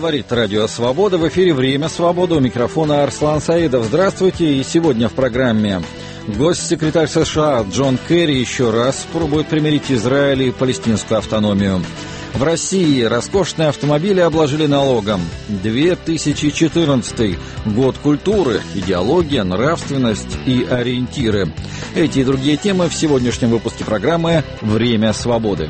Говорит Радио Свобода. В эфире «Время свободы». У микрофона Арслан Саидов. Здравствуйте. И сегодня в программе госсекретарь США Джон Керри еще раз пробует примирить Израиль и палестинскую автономию. В России роскошные автомобили обложили налогом. 2014 год культуры, идеология, нравственность и ориентиры. Эти и другие темы в сегодняшнем выпуске программы «Время свободы».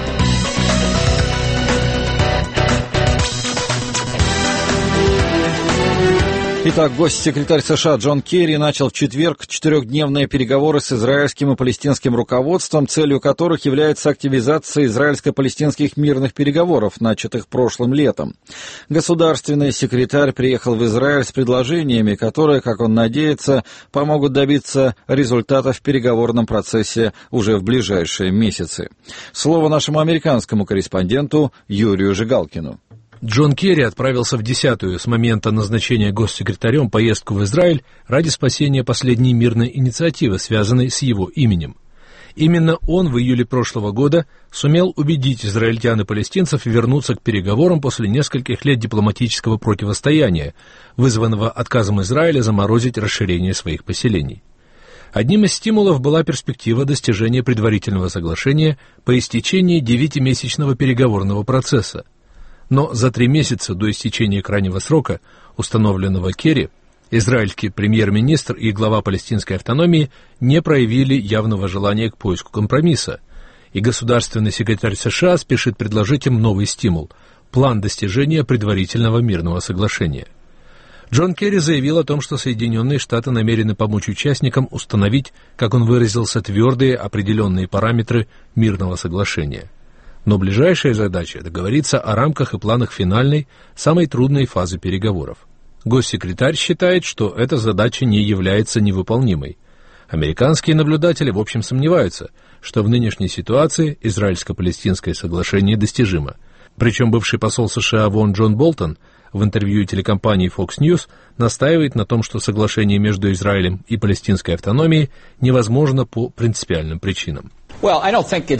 Итак, госсекретарь США Джон Керри начал в четверг четырехдневные переговоры с израильским и палестинским руководством, целью которых является активизация израильско-палестинских мирных переговоров, начатых прошлым летом. Государственный секретарь приехал в Израиль с предложениями, которые, как он надеется, помогут добиться результата в переговорном процессе уже в ближайшие месяцы. Слово нашему американскому корреспонденту Юрию Жигалкину. Джон Керри отправился в 10-ю с момента назначения госсекретарем поездку в Израиль ради спасения последней мирной инициативы, связанной с его именем. Именно он в июле прошлого года сумел убедить израильтян и палестинцев вернуться к переговорам после нескольких лет дипломатического противостояния, вызванного отказом Израиля заморозить расширение своих поселений. Одним из стимулов была перспектива достижения предварительного соглашения по истечении 9-месячного переговорного процесса. Но за 3 месяца до истечения крайнего срока, установленного Керри, израильский премьер-министр и глава палестинской автономии не проявили явного желания к поиску компромисса, и государственный секретарь США спешит предложить им новый стимул – план достижения предварительного мирного соглашения. Джон Керри заявил о том, что Соединенные Штаты намерены помочь участникам установить, как он выразился, твердые определенные параметры мирного соглашения. Но ближайшая задача – договориться о рамках и планах финальной, самой трудной фазы переговоров. Госсекретарь считает, что эта задача не является невыполнимой. Американские наблюдатели, в общем, сомневаются, что в нынешней ситуации израильско-палестинское соглашение достижимо. Причем бывший посол США в ООН Джон Болтон в интервью телекомпании Fox News настаивает на том, что соглашение между Израилем и палестинской автономией невозможно по принципиальным причинам. Я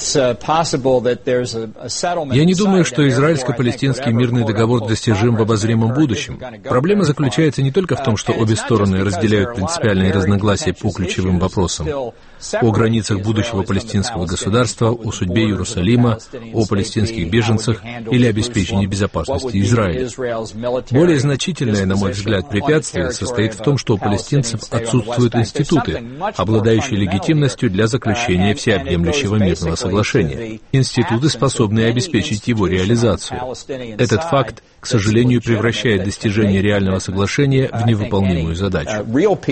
не думаю, что израильско-палестинский мирный договор достижим в обозримом будущем. Проблема заключается не только в том, что обе стороны разделяют принципиальные разногласия по ключевым вопросам: о границах будущего палестинского государства, о судьбе Иерусалима, о палестинских беженцах или обеспечении безопасности Израиля. Более значительное, на мой взгляд, препятствие состоит в том, что у палестинцев отсутствуют институты, обладающие легитимностью для заключения всеобъемлющего мирного соглашения. Институты, способные обеспечить его реализацию. Этот факт, к сожалению, превращает достижение реального соглашения в невыполнимую задачу.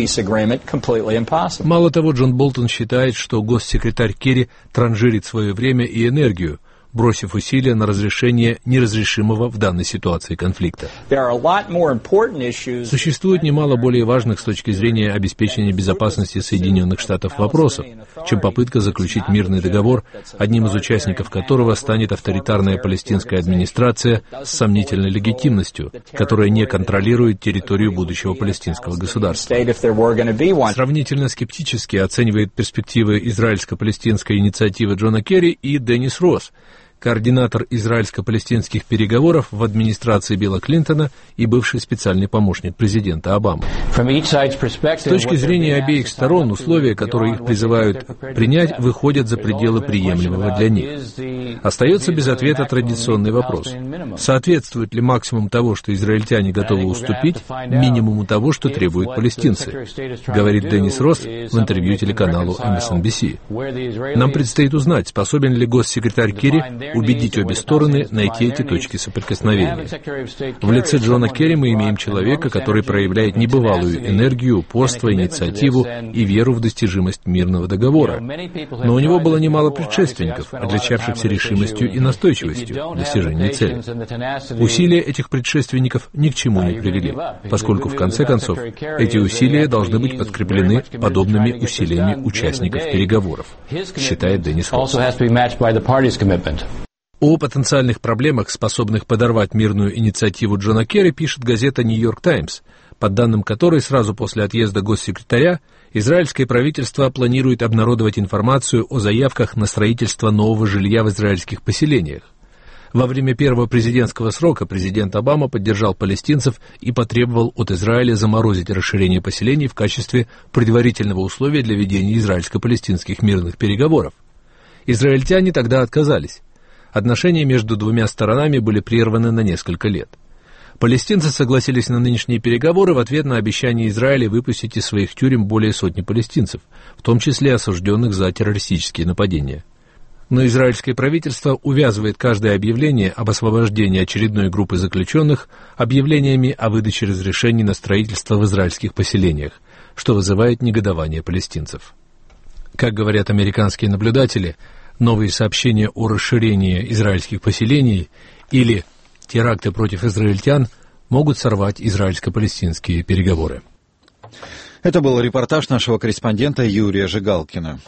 Мало того, Джон Болтон считает, что госсекретарь Керри транжирит свое время и энергию, бросив усилия на разрешение неразрешимого в данной ситуации конфликта. Существует немало более важных с точки зрения обеспечения безопасности Соединенных Штатов вопросов, чем попытка заключить мирный договор, одним из участников которого станет авторитарная палестинская администрация с сомнительной легитимностью, которая не контролирует территорию будущего палестинского государства. Сравнительно скептически оценивает перспективы израильско-палестинской инициативы Джона Керри и Деннис Росс, координатор израильско-палестинских переговоров в администрации Билла Клинтона и бывший специальный помощник президента Обамы. С точки зрения обеих сторон, условия, которые их призывают принять, выходят за пределы приемлемого для них. Остается без ответа традиционный вопрос: соответствует ли максимум того, что израильтяне готовы уступить, минимуму того, что требуют палестинцы, говорит Деннис Росс в интервью телеканалу MSNBC. Нам предстоит узнать, способен ли госсекретарь Керри убедить обе стороны найти эти точки соприкосновения. В лице Джона Керри мы имеем человека, который проявляет небывалую энергию, упорство, инициативу и веру в достижимость мирного договора. Но у него было немало предшественников, отличавшихся решимостью и настойчивостью в достижении цели. Усилия этих предшественников ни к чему не привели, поскольку, в конце концов, эти усилия должны быть подкреплены подобными усилиями участников переговоров, считает Деннис Росс. О потенциальных проблемах, способных подорвать мирную инициативу Джона Керри, пишет газета «Нью-Йорк Таймс», по данным которой сразу после отъезда госсекретаря израильское правительство планирует обнародовать информацию о заявках на строительство нового жилья в израильских поселениях. Во время первого президентского срока президент Обама поддержал палестинцев и потребовал от Израиля заморозить расширение поселений в качестве предварительного условия для ведения израильско-палестинских мирных переговоров. Израильтяне тогда отказались. Отношения между двумя сторонами были прерваны на несколько лет. Палестинцы согласились на нынешние переговоры в ответ на обещание Израиля выпустить из своих тюрем более сотни палестинцев, в том числе осужденных за террористические нападения. Но израильское правительство увязывает каждое объявление об освобождении очередной группы заключенных объявлениями о выдаче разрешений на строительство в израильских поселениях, что вызывает негодование палестинцев. Как говорят американские наблюдатели, новые сообщения о расширении израильских поселений или теракты против израильтян могут сорвать израильско-палестинские переговоры. Это был репортаж нашего корреспондента Юрия Жигалкина.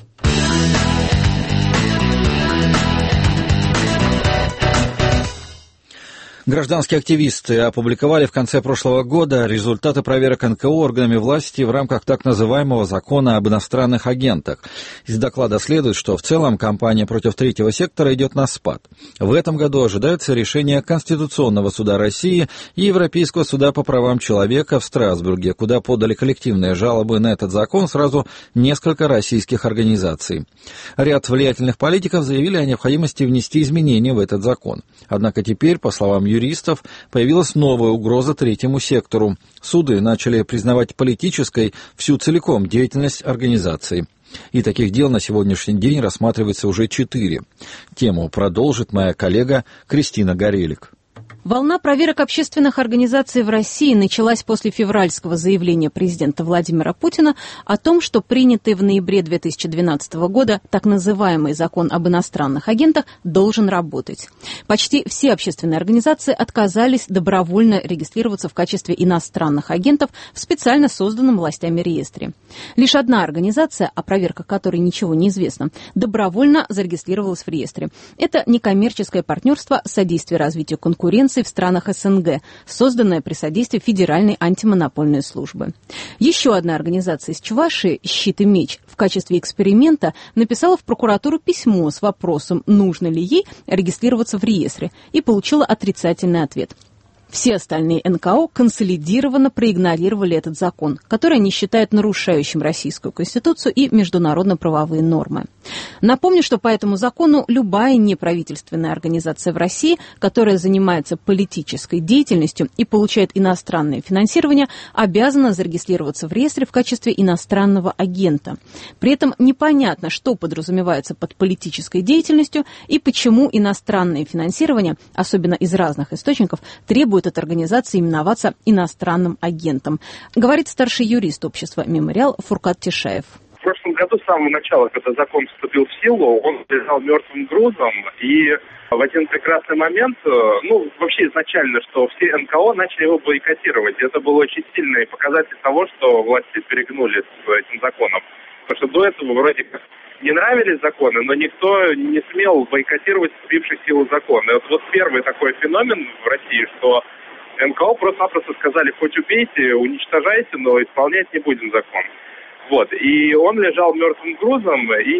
Гражданские активисты опубликовали в конце прошлого года результаты проверок НКО органами власти в рамках так называемого закона об иностранных агентах. Из доклада следует, что в целом кампания против третьего сектора идет на спад. В этом году ожидается решение Конституционного суда России и Европейского суда по правам человека в Страсбурге, куда подали коллективные жалобы на этот закон сразу несколько российских организаций. Ряд влиятельных политиков заявили о необходимости внести изменения в этот закон. Однако теперь, по словам юристов, появилась новая угроза третьему сектору. Суды начали признавать политической всю целиком деятельность организаций. И таких дел на сегодняшний день рассматривается уже 4. Тему продолжит моя коллега Кристина Горелик. Волна проверок общественных организаций в России началась после февральского заявления президента Владимира Путина о том, что принятый в ноябре 2012 года так называемый закон об иностранных агентах должен работать. Почти все общественные организации отказались добровольно регистрироваться в качестве иностранных агентов в специально созданном властями реестре. Лишь одна организация, о проверках которой ничего не известно, добровольно зарегистрировалась в реестре. Это некоммерческое партнерство «Содействие развитию конкуренции» в странах СНГ, созданная при содействии Федеральной антимонопольной службы. Еще одна организация из Чувашии «Щит и меч» в качестве эксперимента написала в прокуратуру письмо с вопросом, нужно ли ей регистрироваться в реестре, и получила отрицательный ответ. Все остальные НКО консолидированно проигнорировали этот закон, который они считают нарушающим Российскую Конституцию и международно-правовые нормы. Напомню, что по этому закону любая неправительственная организация в России, которая занимается политической деятельностью и получает иностранное финансирование, обязана зарегистрироваться в реестре в качестве иностранного агента. При этом непонятно, что подразумевается под политической деятельностью и почему иностранное финансирование, особенно из разных источников, требует от организации именоваться иностранным агентом, говорит старший юрист общества «Мемориал» Фуркат Тишаев. В прошлом году, с самого начала, когда закон вступил в силу, он лежал мертвым грузом, и в один прекрасный момент, вообще изначально, что все НКО начали его бойкотировать. Это был очень сильный показатель того, что власти перегнулись с этим законом. Потому что до этого вроде как не нравились законы, но никто не смел бойкотировать вступивший в силу закон. И вот первый такой феномен в России, что НКО просто-напросто сказали, хоть убейте, уничтожайте, но исполнять не будем закон. Вот. И он лежал мертвым грузом, и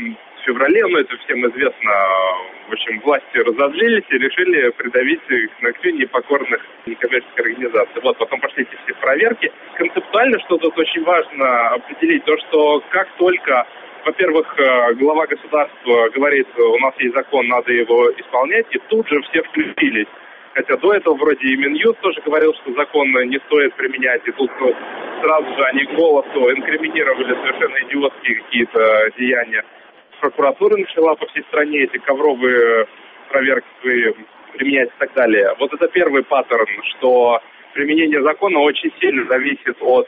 в феврале, это всем известно, в общем, власти разозлились и решили придавить к ногтю непокорных некоммерческих организаций. Вот, потом пошли эти все проверки. Концептуально, что тут очень важно определить, то, что как только, во-первых, глава государства говорит, у нас есть закон, надо его исполнять, и тут же все включились. Хотя до этого вроде и Минюст тоже говорил, что закон не стоит применять, и тут сразу же они голосу инкриминировали совершенно идиотские какие-то деяния. Прокуратура начала по всей стране эти ковровые проверки применять и так далее. Вот это первый паттерн, что применение закона очень сильно зависит от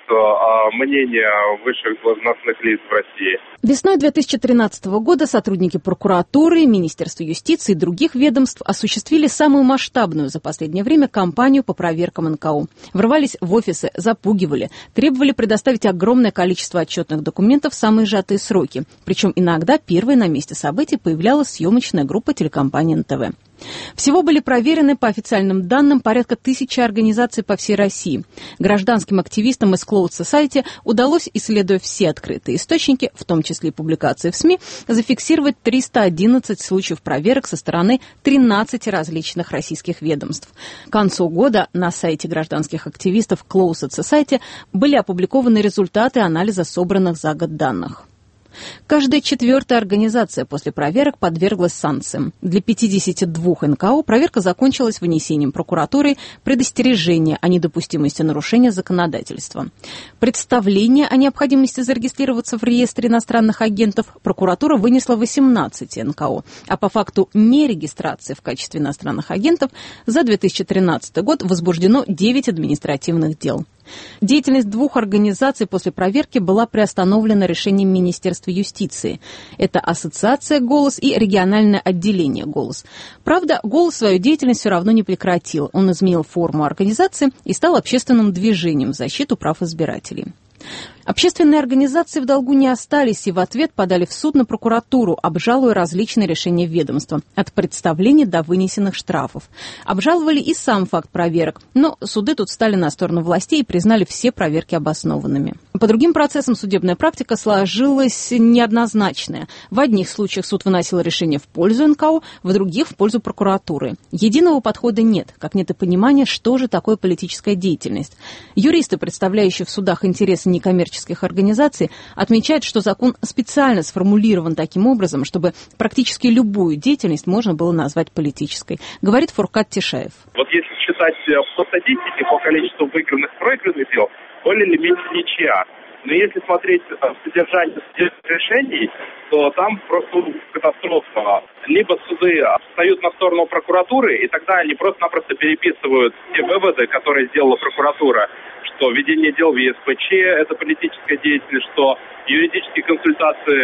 мнения высших должностных лиц в России. Весной 2013 года сотрудники прокуратуры, Министерства юстиции и других ведомств осуществили самую масштабную за последнее время кампанию по проверкам НКО. Врывались в офисы, запугивали, требовали предоставить огромное количество отчетных документов в самые сжатые сроки. Причем иногда первой на месте событий появлялась съемочная группа телекомпании НТВ. Всего были проверены, по официальным данным, порядка 1000 организаций по всей России. Гражданским активистам из Closed Society удалось, исследуя все открытые источники, в том числе и публикации в СМИ, зафиксировать 311 случаев проверок со стороны 13 различных российских ведомств. К концу года на сайте гражданских активистов Closed Society были опубликованы результаты анализа собранных за год данных. Каждая 4-я организация после проверок подверглась санкциям. Для 52 НКО проверка закончилась вынесением прокуратурой предостережения о недопустимости нарушения законодательства. Представление о необходимости зарегистрироваться в реестре иностранных агентов прокуратура вынесла 18 НКО, а по факту нерегистрации в качестве иностранных агентов за 2013 год возбуждено 9 административных дел. Деятельность 2 организаций после проверки была приостановлена решением Министерства юстиции. Это Ассоциация «Голос» и региональное отделение «Голос». Правда, «Голос» свою деятельность все равно не прекратил. Он изменил форму организации и стал общественным движением в защиту прав избирателей. Общественные организации в долгу не остались и в ответ подали в суд на прокуратуру, обжалуя различные решения ведомства, от представлений до вынесенных штрафов. Обжаловали и сам факт проверок, но суды тут стали на сторону властей и признали все проверки обоснованными. По другим процессам судебная практика сложилась неоднозначная. В одних случаях суд выносил решение в пользу НКО, в других – в пользу прокуратуры. Единого подхода нет, как нет и понимания, что же такое политическая деятельность. Юристы, представляющие в судах интересы некоммерческих организаций, отмечают, что закон специально сформулирован таким образом, чтобы практически любую деятельность можно было назвать политической, говорит Фуркат Тишаев. Вот если считать по статистике, по количеству выигранных и проигранных дел, более или меньше ничья. Но если смотреть содержание судебных решений, то там просто катастрофа. Либо суды встают на сторону прокуратуры, и тогда они просто-напросто переписывают те выводы, которые сделала прокуратура, что ведение дел в ЕСПЧ – это политическая деятельность, что юридические консультации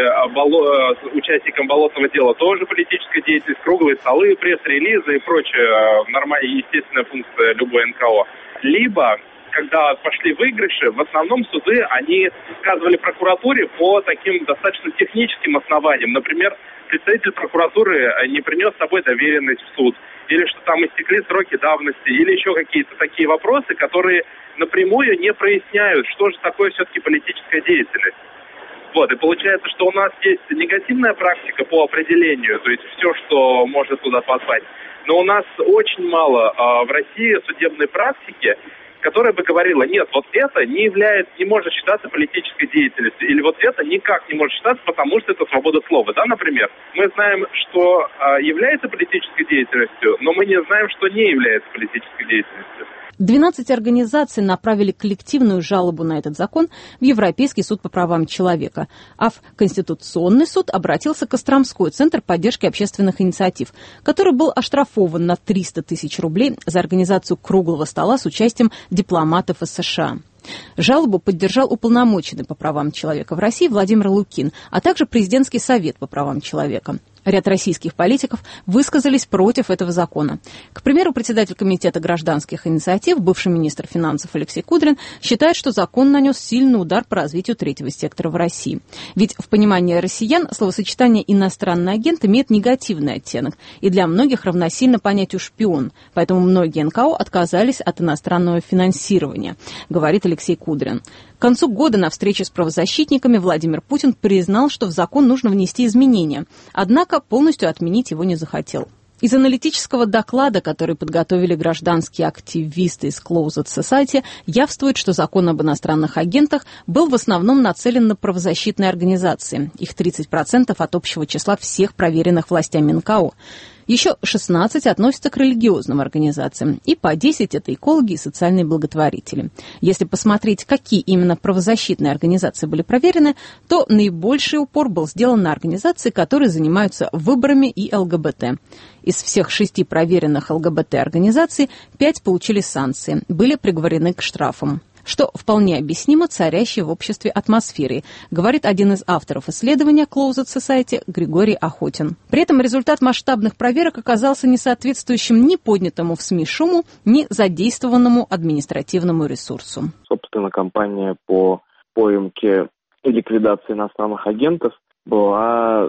с участником болотного дела тоже политическая деятельность, круглые столы, пресс-релизы и прочая нормальная естественная функция любой НКО. Либо, когда пошли выигрыши, в основном суды, они сказывали прокуратуре по таким достаточно техническим основаниям. Например, представитель прокуратуры не принес с собой доверенность в суд, или что там истекли сроки давности, или еще какие-то такие вопросы, которые напрямую не проясняют, что же такое все-таки политическая деятельность. Вот, и получается, что у нас есть негативная практика по определению, то есть все, что может туда попасть. Но у нас очень мало в России судебной практики, которая бы говорила, нет, вот это не может считаться политической деятельностью, или вот это никак не может считаться, потому что это свобода слова. Да, например, мы знаем, что является политической деятельностью, но мы не знаем, что не является политической деятельностью. 12 организаций направили коллективную жалобу на этот закон в Европейский суд по правам человека, а в Конституционный суд обратился Костромской центр поддержки общественных инициатив, который был оштрафован на 300 тысяч рублей за организацию круглого стола с участием дипломатов из США. Жалобу поддержал уполномоченный по правам человека в России Владимир Лукин, а также Президентский совет по правам человека. Ряд российских политиков высказались против этого закона. К примеру, председатель Комитета гражданских инициатив, бывший министр финансов Алексей Кудрин, считает, что закон нанес сильный удар по развитию третьего сектора в России. Ведь в понимании россиян словосочетание «иностранный агент» имеет негативный оттенок и для многих равносильно понятию «шпион». Поэтому многие НКО отказались от иностранного финансирования, говорит Алексей Кудрин. К концу года на встрече с правозащитниками Владимир Путин признал, что в закон нужно внести изменения, однако полностью отменить его не захотел. Из аналитического доклада, который подготовили гражданские активисты из Closed Society, явствует, что закон об иностранных агентах был в основном нацелен на правозащитные организации. Их 30% от общего числа всех проверенных властями НКО. Еще 16 относятся к религиозным организациям, и по 10 это экологи и социальные благотворители. Если посмотреть, какие именно правозащитные организации были проверены, то наибольший упор был сделан на организации, которые занимаются выборами и ЛГБТ. Из всех 6 проверенных ЛГБТ-организаций 5 получили санкции, были приговорены к штрафам. Что вполне объяснимо царящей в обществе атмосферой, говорит один из авторов исследования Closed Society Григорий Охотин. При этом результат масштабных проверок оказался не соответствующим ни поднятому в СМИ шуму, ни задействованному административному ресурсу. Собственно, кампания по поимке и ликвидации иностранных агентов была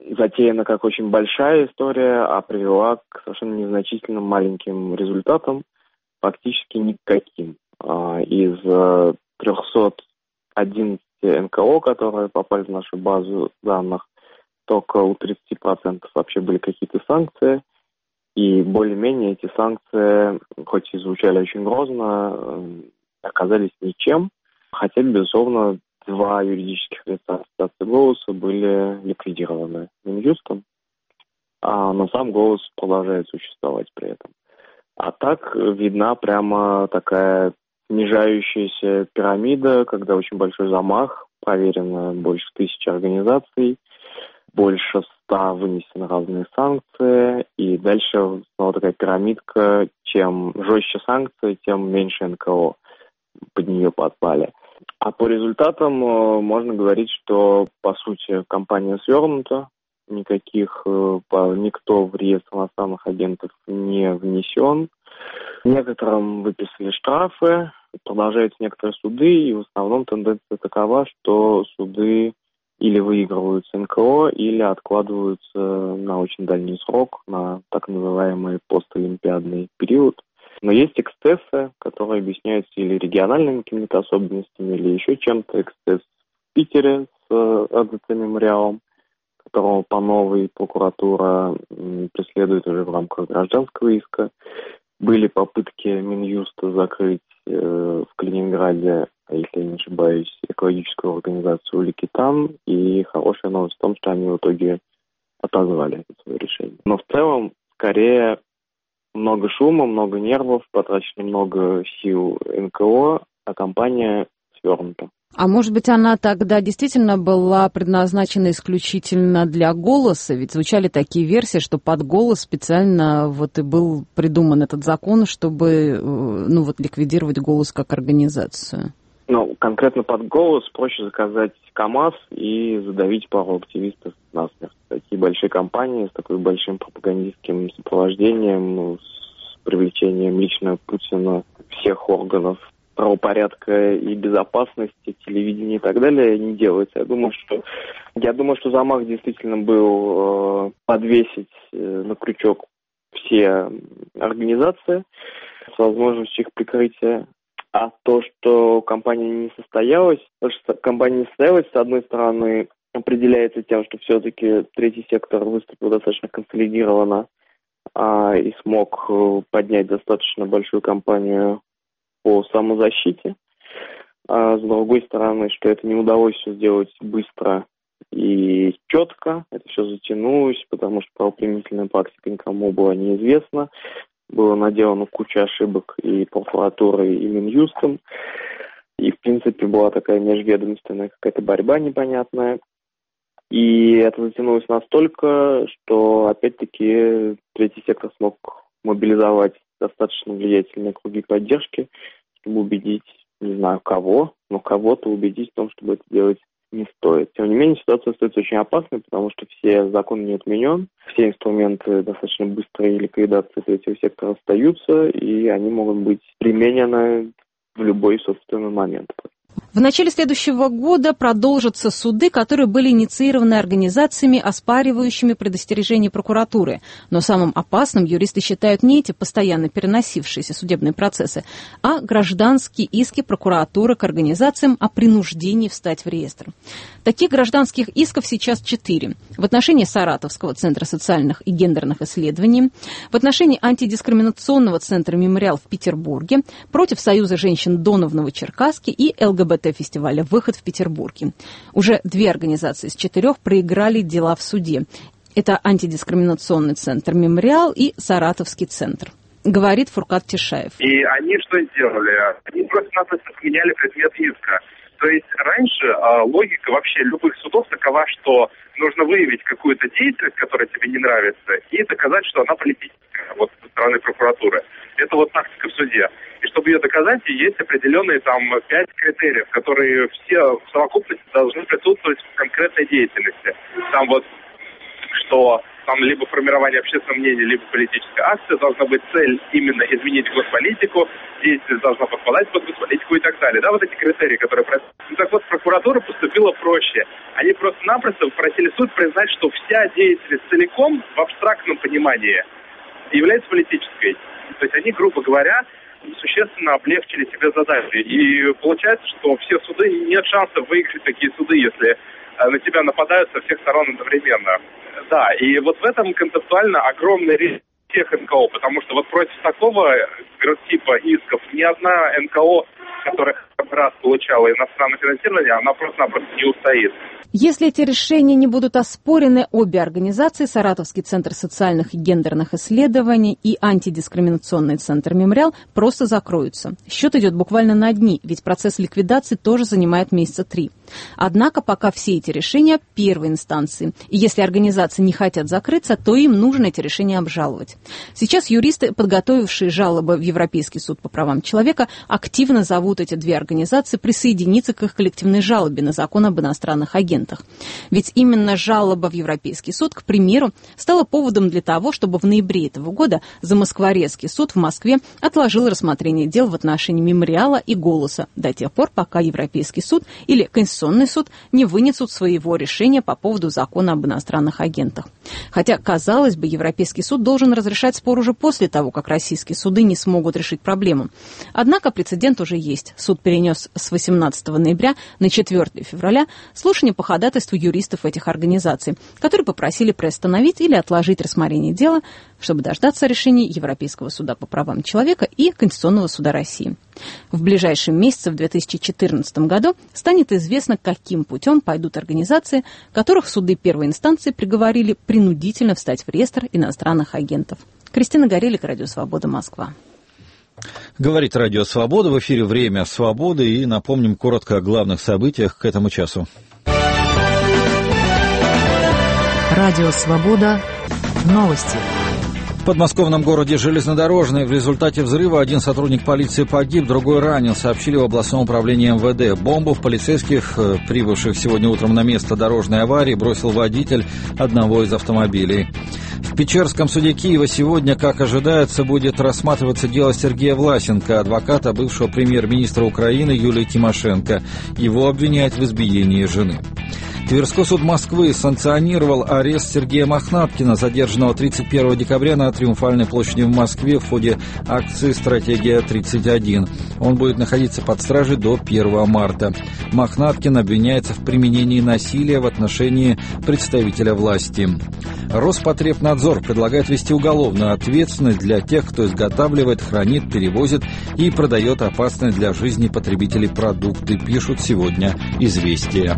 затеяна как очень большая история, а привела к совершенно незначительным маленьким результатам, фактически никаким. Из 311 НКО, которые попали в нашу базу данных, только у 30% вообще были какие-то санкции, и более-менее эти санкции, хоть и звучали очень грозно, оказались ничем, хотя, безусловно, 2 юридических лица Ассоциации «Голоса» были ликвидированы Минюстом, но сам «Голос» продолжает существовать при этом. А так видна прямо такая снижающаяся пирамида, когда очень большой замах, проверено больше 1000 организаций, больше 100 вынесены разные санкции, и дальше снова такая пирамидка, чем жестче санкции, тем меньше НКО под нее подпали. А по результатам можно говорить, что, по сути, кампания свернута, никто в реестр иностранных агентов не внесен. Некоторым выписали штрафы, продолжаются некоторые суды, и в основном тенденция такова, что суды или выигрываются НКО, или откладываются на очень дальний срок, на так называемый постолимпиадный период. Но есть эксцессы, которые объясняются или региональными какими-то особенностями, или еще чем-то. Эксцесс в Питере с АДЦ «Мемориалом», которого по новой прокуратура преследует уже в рамках гражданского иска. Были попытки Минюста закрыть в Калининграде, если я не ошибаюсь, экологическую организацию «Ликитан», и хорошая новость в том, что они в итоге отозвали это свое решение. Но в целом, скорее, много шума, много нервов, потрачено много сил НКО, а кампания свернута. А может быть, она тогда действительно была предназначена исключительно для «Голоса»? Ведь звучали такие версии, что под «Голос» специально и был придуман этот закон, чтобы ликвидировать «Голос» как организацию. Конкретно под «Голос» проще заказать КАМАЗ и задавить пару активистов насмерть. Такие большие компании с таким большим пропагандистским сопровождением, с привлечением лично Путина всех органов правопорядка и безопасности, телевидения и так далее не делается. Я думаю, что замах действительно был подвесить на крючок все организации с возможностью их прикрытия. А то, что компания не состоялась, с одной стороны, определяется тем, что все-таки третий сектор выступил достаточно консолидированно и смог поднять достаточно большую кампанию по самозащите. А с другой стороны, что это не удалось все сделать быстро и четко. Это все затянулось, потому что правоприменительная практика никому была неизвестна. Было наделано куча ошибок и прокуратурой, и Минюстом. И, в принципе, была такая межведомственная какая-то борьба непонятная. И это затянулось настолько, что, опять-таки, третий сектор смог мобилизовать достаточно влиятельные круги поддержки, чтобы убедить, не знаю кого, но кого-то убедить в том, чтобы это делать не стоит. Тем не менее, ситуация остается очень опасной, потому что закон не отменен, все инструменты достаточно быстрой ликвидации третьего сектора остаются, и они могут быть применены в любой, собственный момент. В начале следующего года продолжатся суды, которые были инициированы организациями, оспаривающими предостережение прокуратуры. Но самым опасным юристы считают не эти постоянно переносившиеся судебные процессы, а гражданские иски прокуратуры к организациям о принуждении встать в реестр. Таких гражданских исков сейчас 4. В отношении Саратовского центра социальных и гендерных исследований, в отношении антидискриминационного центра «Мемориал» в Петербурге, против Союза женщин Дона в Новочеркасске и ЛГБТ-фестиваля «Выход» в Петербурге. Уже 2 организации из 4 проиграли дела в суде. Это антидискриминационный центр «Мемориал» и Саратовский центр. Говорит Фуркат Тишаев. И они что сделали? Они просто-напросто поменяли предмет иска. То есть раньше логика вообще любых судов такова, что нужно выявить какую-то деятельность, которая тебе не нравится, и доказать, что она политическая, со стороны прокуратуры. Это тактика в суде. И чтобы ее доказать, есть определенные 5 критериев, которые все в совокупности должны присутствовать в конкретной деятельности. что там либо формирование общественного мнения, либо политическая акция, должна быть цель именно изменить госполитику, деятельность должна подпадать под госполитику и так далее. Да, вот эти критерии, которые... Ну, так вот, прокуратура поступила проще. Они просто-напросто попросили суд признать, что вся деятельность целиком в абстрактном понимании является политической. То есть они, грубо говоря, существенно облегчили себе задачу. И получается, что все суды, нет шанса выиграть такие суды, если на тебя нападают со всех сторон одновременно. Да, и вот в этом концептуально огромный риск всех НКО, потому что вот против такого типа исков ни одна НКО, которая раз получала иностранное финансирование, она просто-напросто не устоит. Если эти решения не будут оспорены, обе организации, Саратовский центр социальных и гендерных исследований и антидискриминационный центр «Мемориал», просто закроются. Счет идет буквально на дни, ведь процесс ликвидации тоже занимает месяца 3. Однако пока все эти решения первой инстанции. И если организации не хотят закрыться, то им нужно эти решения обжаловать. Сейчас юристы, подготовившие жалобы в Европейский суд по правам человека, активно зовут эти две организации присоединиться к их коллективной жалобе на закон об иностранных агентах. Ведь именно жалоба в Европейский суд, к примеру, стала поводом для того, чтобы в ноябре этого года Замоскворецкий суд в Москве отложил рассмотрение дел в отношении «Мемориала» и «Голоса» до тех пор, пока Европейский суд или Конституционный суд не вынесут своего решения по поводу закона об иностранных агентах. Хотя, казалось бы, Европейский суд должен разрешать спор уже после того, как российские суды не смогут решить проблему. Однако прецедент уже есть. Суд перенес с 18 ноября на 4 февраля слушание по ходатайству юристов этих организаций, которые попросили приостановить или отложить рассмотрение дела, чтобы дождаться решений Европейского суда по правам человека и Конституционного суда России. В ближайшие месяцы в 2014 году станет известно, каким путем пойдут организации, которых суды первой инстанции приговорили принудительно встать в реестр иностранных агентов. Кристина Горелик, Радио Свобода, Москва. Говорит Радио Свобода, в эфире «Время свободы», и напомним коротко о главных событиях к этому часу. Радио Свобода. Новости. В подмосковном городе Железнодорожный в результате взрыва один сотрудник полиции погиб, другой ранен, сообщили в областном управлении МВД. Бомбу в полицейских, прибывших сегодня утром на место дорожной аварии, бросил водитель одного из автомобилей. В Печерском суде Киева сегодня, как ожидается, будет рассматриваться дело Сергея Власенко, адвоката бывшего премьер-министра Украины Юлии Тимошенко. Его обвиняют в избиении жены. Тверской суд Москвы санкционировал арест Сергея Мохнаткина, задержанного 31 декабря на Триумфальной площади в Москве в ходе акции «Стратегия-31». Он будет находиться под стражей до 1 марта. Мохнаткин обвиняется в применении насилия в отношении представителя власти. Роспотребнадзор предлагает ввести уголовную ответственность для тех, кто изготавливает, хранит, перевозит и продает опасные для жизни потребителей продукты, пишут сегодня «Известия».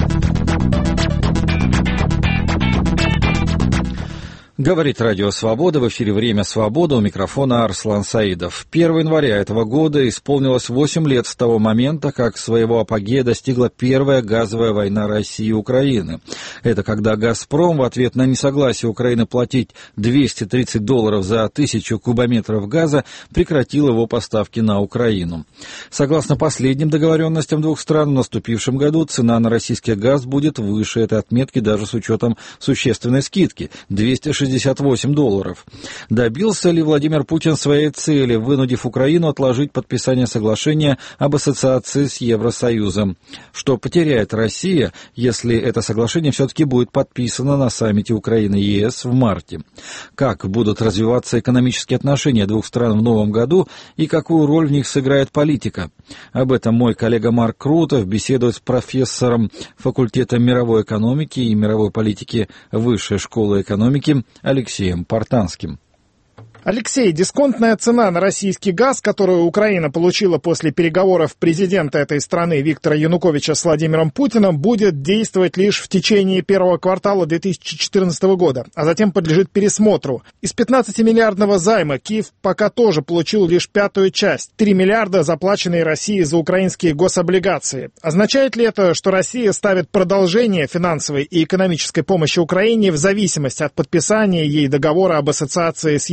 Говорит Радио Свобода, в эфире «Время свободы», у микрофона Арслан Саидов. 1 января этого года исполнилось 8 лет с того момента, как своего апогея достигла первая газовая война России и Украины. Это когда «Газпром» в ответ на несогласие Украины платить $230 за 1000 кубометров газа прекратил его поставки на Украину. Согласно последним договоренностям двух стран, в наступившем году цена на российский газ будет выше этой отметки даже с учетом существенной скидки – $268. Добился ли Владимир Путин своей цели, вынудив Украину отложить подписание соглашения об ассоциации с Евросоюзом? Что потеряет Россия, если это соглашение все-таки будет подписано на саммите Украины и ЕС в марте? Как будут развиваться экономические отношения двух стран в новом году и какую роль в них сыграет политика? Об этом мой коллега Марк Крутов беседует с профессором факультета мировой экономики и мировой политики Высшей школы экономики Алексеем Портанским. Алексей, дисконтная цена на российский газ, которую Украина получила после переговоров президента этой страны Виктора Януковича с Владимиром Путиным, будет действовать лишь в течение первого квартала 2014 года, а затем подлежит пересмотру. Из 15-миллиардного займа Киев пока тоже получил лишь 1/5 часть – 3 миллиарда, заплаченные Россией за украинские гособлигации. Означает ли это, что Россия ставит продолжение финансовой и экономической помощи Украине в зависимости от подписания ей договора об ассоциации с ЕС?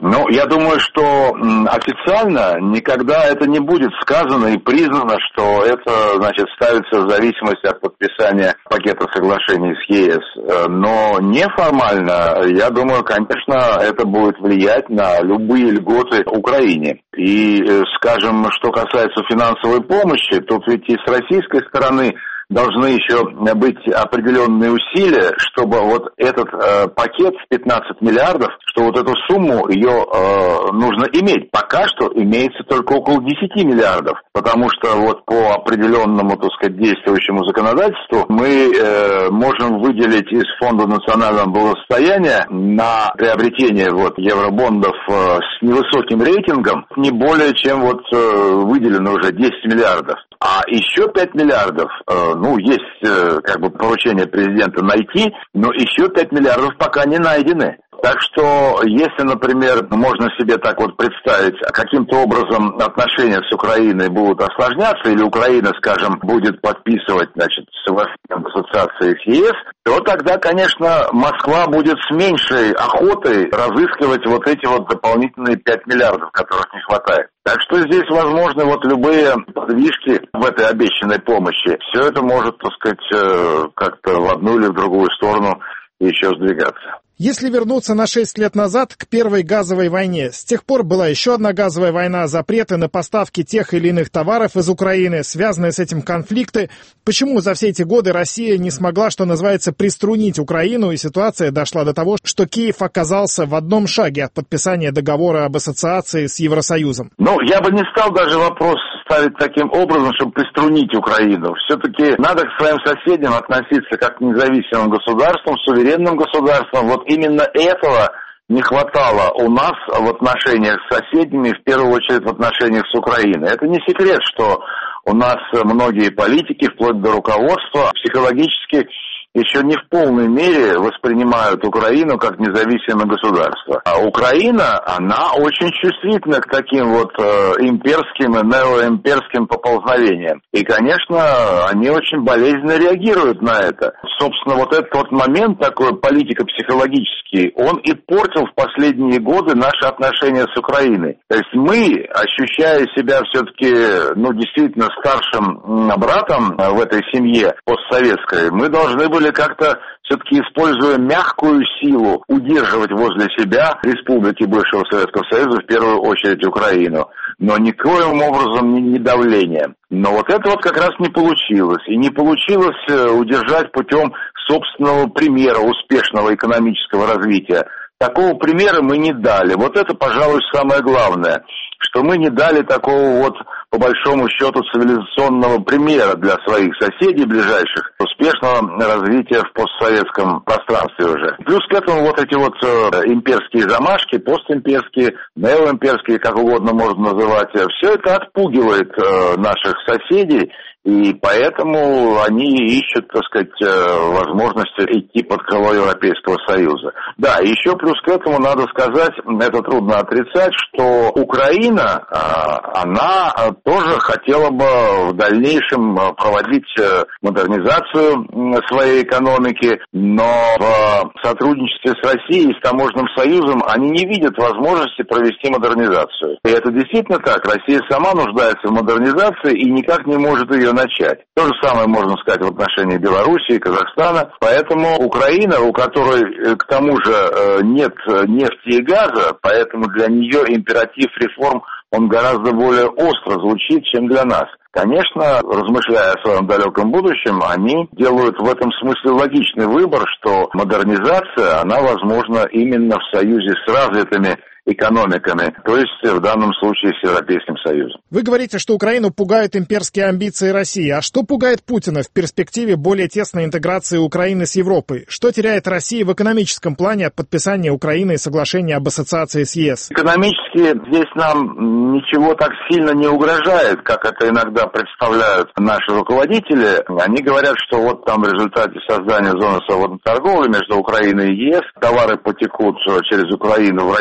Ну, я думаю, что официально никогда это не будет сказано и признано, что это, значит, ставится в зависимости от подписания пакета соглашений с ЕС. Но неформально, я думаю, конечно, это будет влиять на любые льготы Украине. И, скажем, что касается финансовой помощи, тут ведь и с российской стороны должны еще быть определенные усилия, чтобы вот этот пакет в 15 миллиардов, что вот эту сумму ее нужно иметь. Пока что имеется только около 10 миллиардов, потому что вот по определенному, так сказать, действующему законодательству мы можем выделить из Фонда национального благосостояния на приобретение вот евробондов с невысоким рейтингом не более чем вот выделено уже 10 миллиардов. А еще 5 миллиардов, есть как бы поручение президента найти, но еще 5 миллиардов пока не найдены. Так что, если, например, можно себе так вот представить, каким-то образом отношения с Украиной будут осложняться, или Украина, скажем, будет подписывать, значит, соглашение об ассоциации с ЕС, то тогда, конечно, Москва будет с меньшей охотой разыскивать вот эти вот дополнительные 5 миллиардов, которых не хватает. Так что здесь возможны вот любые подвижки в этой обещанной помощи. Все это может, так сказать, как-то в одну или в другую сторону еще сдвигаться. Если вернуться на 6 лет назад к первой газовой войне, с тех пор была еще одна газовая война, запреты на поставки тех или иных товаров из Украины, связанные с этим конфликты. Почему за все эти годы Россия не смогла, что называется, приструнить Украину, и ситуация дошла до того, что Киев оказался в одном шаге от подписания договора об ассоциации с Евросоюзом? Я бы не стал даже вопрос ставить таким образом, чтобы приструнить Украину. Все-таки надо к своим соседям относиться как к независимым государствам, суверенным государствам. Вот именно этого не хватало у нас в отношениях с соседями, в первую очередь в отношениях с Украиной. Это не секрет, что у нас многие политики, вплоть до руководства, психологически еще не в полной мере воспринимают Украину как независимое государство. А Украина, она очень чувствительна к таким вот имперским и неоимперским поползновениям. И, конечно, они очень болезненно реагируют на это. Собственно, вот этот вот момент такой политико-психологический, он и портил в последние годы наши отношения с Украиной. То есть мы, ощущая себя все-таки, действительно старшим братом в этой семье постсоветской, мы должны были как-то все-таки, используя мягкую силу, удерживать возле себя республики бывшего Советского Союза, в первую очередь Украину, но никоим образом не давлением. Но вот это вот как раз не получилось. И не получилось удержать путем собственного примера успешного экономического развития. Такого примера мы не дали. Вот это, пожалуй, самое главное, что мы не дали такого вот, по большому счету, цивилизационного примера для своих соседей ближайших, успешного развития в постсоветском пространстве уже. Плюс к этому вот эти вот имперские замашки, постимперские, неоимперские, как угодно можно называть, все это отпугивает наших соседей, и поэтому они ищут, так сказать, возможности идти под крыло Европейского Союза. Да, еще плюс к этому надо сказать, это трудно отрицать, что Украина, она тоже хотела бы в дальнейшем проводить модернизацию своей экономики, но в сотрудничестве с Россией и с Таможенным союзом они не видят возможности провести модернизацию. И это действительно так. Россия сама нуждается в модернизации и никак не может ее начать. То же самое можно сказать в отношении Белоруссии, Казахстана. Поэтому Украина, у которой к тому же нет нефти и газа, поэтому для нее императив реформ, он гораздо более остро звучит, чем для нас. Конечно, размышляя о своем далеком будущем, они делают в этом смысле логичный выбор, что модернизация, она возможна именно в союзе с развитыми экономиками, то есть в данном случае с Европейским Союзом. Вы говорите, что Украину пугают имперские амбиции России. А что пугает Путина в перспективе более тесной интеграции Украины с Европой? Что теряет Россия в экономическом плане от подписания Украины соглашения об ассоциации с ЕС? Экономически здесь нам ничего так сильно не угрожает, как это иногда представляют наши руководители. Они говорят, что вот там в результате создания зоны свободной торговли между Украиной и ЕС товары потекут через Украину в Россию,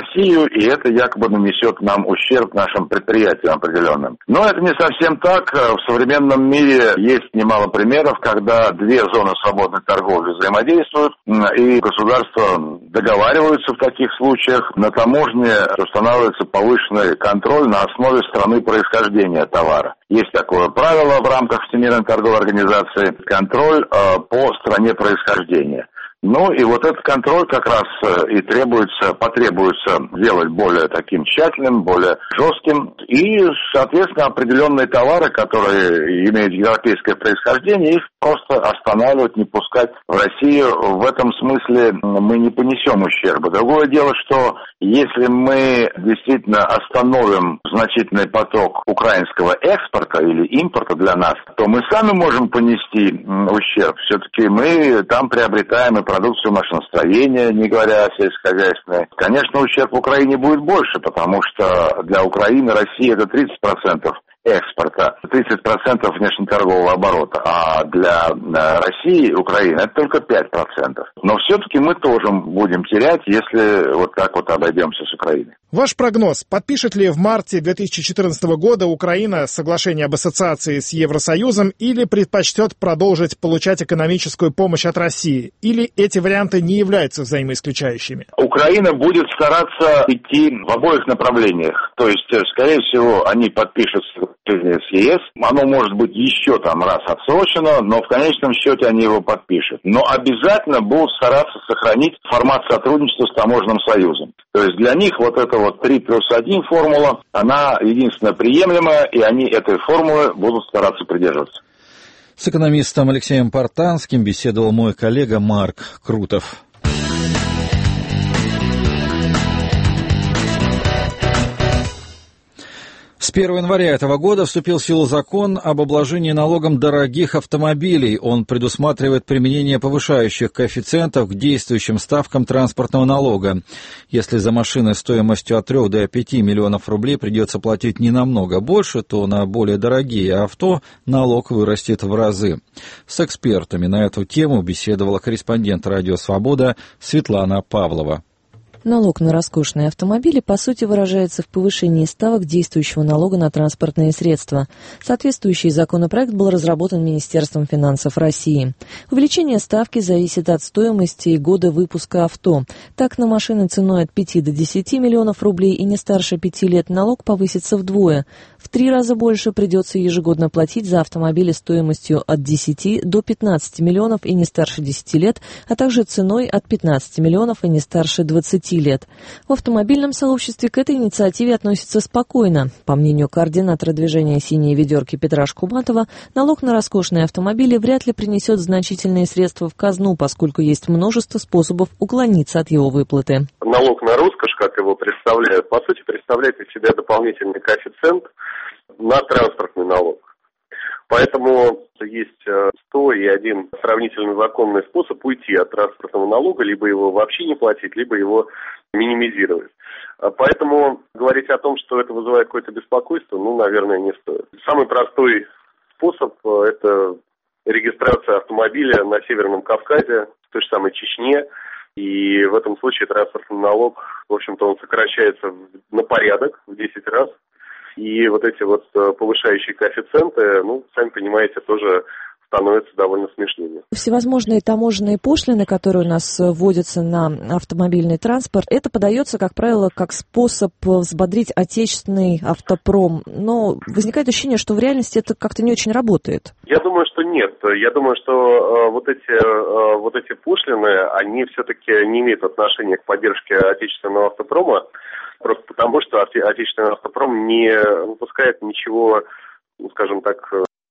и это якобы нанесет нам ущерб нашим предприятиям определенным. Но это не совсем так. В современном мире есть немало примеров, когда две зоны свободной торговли взаимодействуют, и государства договариваются в таких случаях. На таможне устанавливается повышенный контроль на основе страны происхождения товара. Есть такое правило в рамках Всемирной торговой организации – контроль по стране происхождения. Ну и вот этот контроль как раз и потребуется делать более таким тщательным, более жестким. И, соответственно, определенные товары, которые имеют европейское происхождение, их просто останавливать, не пускать в Россию. В этом смысле мы не понесем ущерба. Другое дело, что если мы действительно остановим значительный поток украинского экспорта или импорта для нас, то мы сами можем понести ущерб. Все-таки мы там приобретаем и продукцию машиностроения, не говоря о сельскохозяйственной. Конечно, ущерб в Украине будет больше, потому что для Украины, России это 30% экспорта, 30% внешнеторгового оборота, а для России и Украины это только 5%. Но все-таки мы тоже будем терять, если вот так вот обойдемся с Украиной. Ваш прогноз: подпишет ли в марте 2014 года Украина соглашение об ассоциации с Евросоюзом или предпочтет продолжить получать экономическую помощь от России? Или эти варианты не являются взаимоисключающими? Украина будет стараться идти в обоих направлениях. То есть, скорее всего, они подпишут с ЕС. Оно может быть еще там раз отсрочено, но в конечном счете они его подпишут. Но обязательно будут стараться сохранить формат сотрудничества с таможенным союзом. То есть для них вот эта вот 3+1 формула, она единственно приемлемая, и они этой формулы будут стараться придерживаться. С экономистом Алексеем Портанским беседовал мой коллега Марк Крутов. С 1 января этого года вступил в силу закон об обложении налогом дорогих автомобилей. Он предусматривает применение повышающих коэффициентов к действующим ставкам транспортного налога. Если за машины стоимостью от 3 до 5 миллионов рублей придется платить не намного больше, то на более дорогие авто налог вырастет в разы. С экспертами на эту тему беседовала корреспондент «Радио Свобода» Светлана Павлова. Налог на роскошные автомобили, по сути, выражается в повышении ставок действующего налога на транспортные средства. Соответствующий законопроект был разработан Министерством финансов России. Увеличение ставки зависит от стоимости и года выпуска авто. Так, на машины ценой от 5 до 10 миллионов рублей и не старше 5 лет налог повысится вдвое. В 3 раза больше придется ежегодно платить за автомобили стоимостью от 10 до 15 миллионов и не старше 10 лет, а также ценой от 15 миллионов и не старше 20 лет. В автомобильном сообществе к этой инициативе относятся спокойно. По мнению координатора движения «Синие ведерки» Петра Шкуматова, налог на роскошные автомобили вряд ли принесет значительные средства в казну, поскольку есть множество способов уклониться от его выплаты. Налог на роскошь, как его представляют, по сути представляет из себя дополнительный коэффициент на транспортный налог. Поэтому есть 101 сравнительно законный способ уйти от транспортного налога, либо его вообще не платить, либо его минимизировать. Поэтому говорить о том, что это вызывает какое-то беспокойство, наверное, не стоит. Самый простой способ – это регистрация автомобиля на Северном Кавказе, в той же самой Чечне. И в этом случае транспортный налог, в общем-то, он сокращается на порядок, в 10 раз. И вот эти вот повышающие коэффициенты, сами понимаете, тоже становятся довольно смешными. Всевозможные таможенные пошлины, которые у нас вводятся на автомобильный транспорт, это подается, как правило, как способ взбодрить отечественный автопром. Но возникает ощущение, что в реальности это как-то не очень работает. Я думаю, что нет. Я думаю, что вот эти пошлины, они все-таки не имеют отношения к поддержке отечественного автопрома, просто потому, что отечественный автопром не выпускает ничего, скажем так,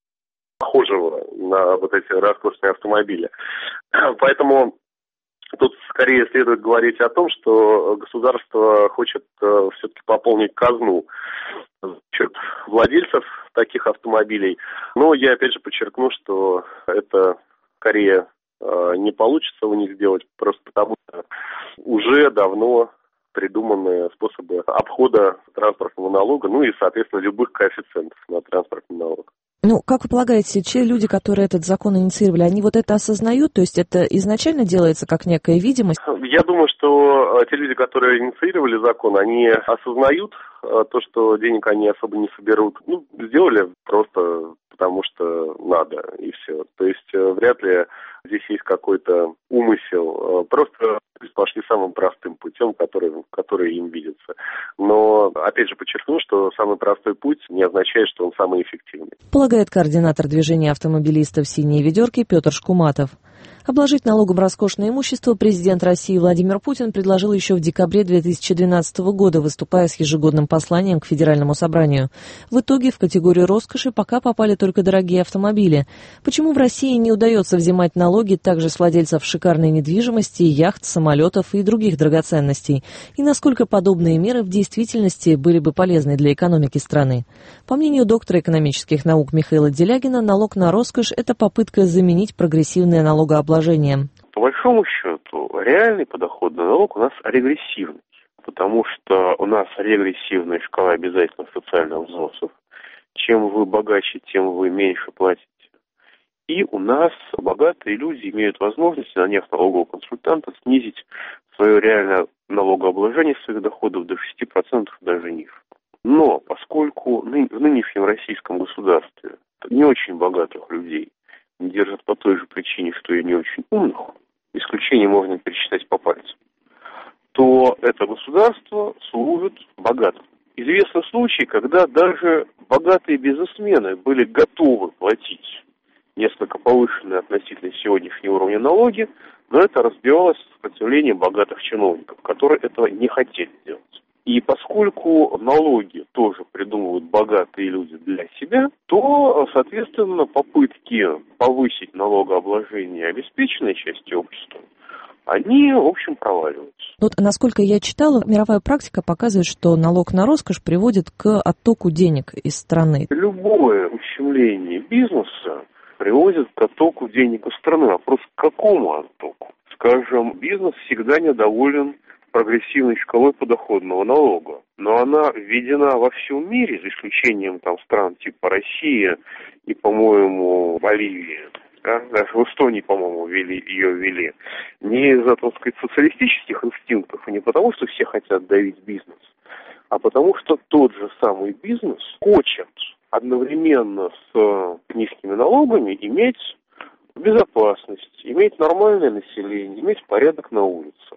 похожего на вот эти роскошные автомобили. Поэтому тут скорее следует говорить о том, что государство хочет все-таки пополнить казну за счет владельцев таких автомобилей. Но я опять же подчеркну, что это скорее не получится у них сделать, просто потому что уже давно придуманы способы обхода транспортного налога, и, соответственно, любых коэффициентов на транспортный налог. Ну, как вы полагаете, те люди, которые этот закон инициировали, они вот это осознают? То есть это изначально делается как некая видимость? Я думаю, что те люди, которые инициировали закон, они осознают то, что денег они особо не соберут. Ну, сделали просто потому, что надо, и все. То есть вряд ли здесь есть какой-то умысел. Просто пошли самым простым путем, который им видится. Но, опять же, подчеркну, что самый простой путь не означает, что он самый эффективный. Полагает координатор движения автомобилистов «Синие ведерки» Петр Шкуматов. Обложить налогом роскошное имущество президент России Владимир Путин предложил еще в декабре 2012 года, выступая с ежегодным посланием к Федеральному собранию. В итоге в категорию роскоши пока попали только дорогие автомобили. Почему в России не удается взимать налоги также с владельцев шикарной недвижимости, яхт, самолетов и других драгоценностей? И насколько подобные меры в действительности были бы полезны для экономики страны? По мнению доктора экономических наук Михаила Делягина, налог на роскошь – это попытка заменить прогрессивное налогообложение. По большому счету, реальный подоходный налог у нас регрессивный, потому что у нас регрессивная шкала обязательных социальных взносов. Чем вы богаче, тем вы меньше платите. И у нас богатые люди имеют возможность, наняв налогового консультанта, снизить свое реальное налогообложение своих доходов до 6%, даже ниже. Но поскольку в нынешнем российском государстве не очень богатых людей не держат по той же причине, что и не очень умных, исключение можно пересчитать по пальцам, то это государство служит богатым. Известны случаи, когда даже богатые бизнесмены были готовы платить несколько повышенные относительно сегодняшнего уровня налоги, но это разбивалось сопротивлением богатых чиновников, которые этого не хотели делать. И поскольку налоги тоже придумывают богатые люди для себя, то, соответственно, попытки повысить налогообложение обеспеченной части общества, они, в общем, проваливаются. Вот, насколько я читала, мировая практика показывает, что налог на роскошь приводит к оттоку денег из страны. Любое ущемление бизнеса приводит к оттоку денег из страны. Вопрос, к какому оттоку? Скажем, бизнес всегда недоволен прогрессивной шкалой подоходного налога, но она введена во всем мире, за исключением стран типа России и, по-моему, Боливии. Да? Даже в Эстонии, по-моему, ее ввели. Не из-за, так сказать, социалистических инстинктов, и не потому, что все хотят давить бизнес, а потому, что тот же самый бизнес хочет одновременно с низкими налогами иметь безопасность, иметь нормальное население, иметь порядок на улицах.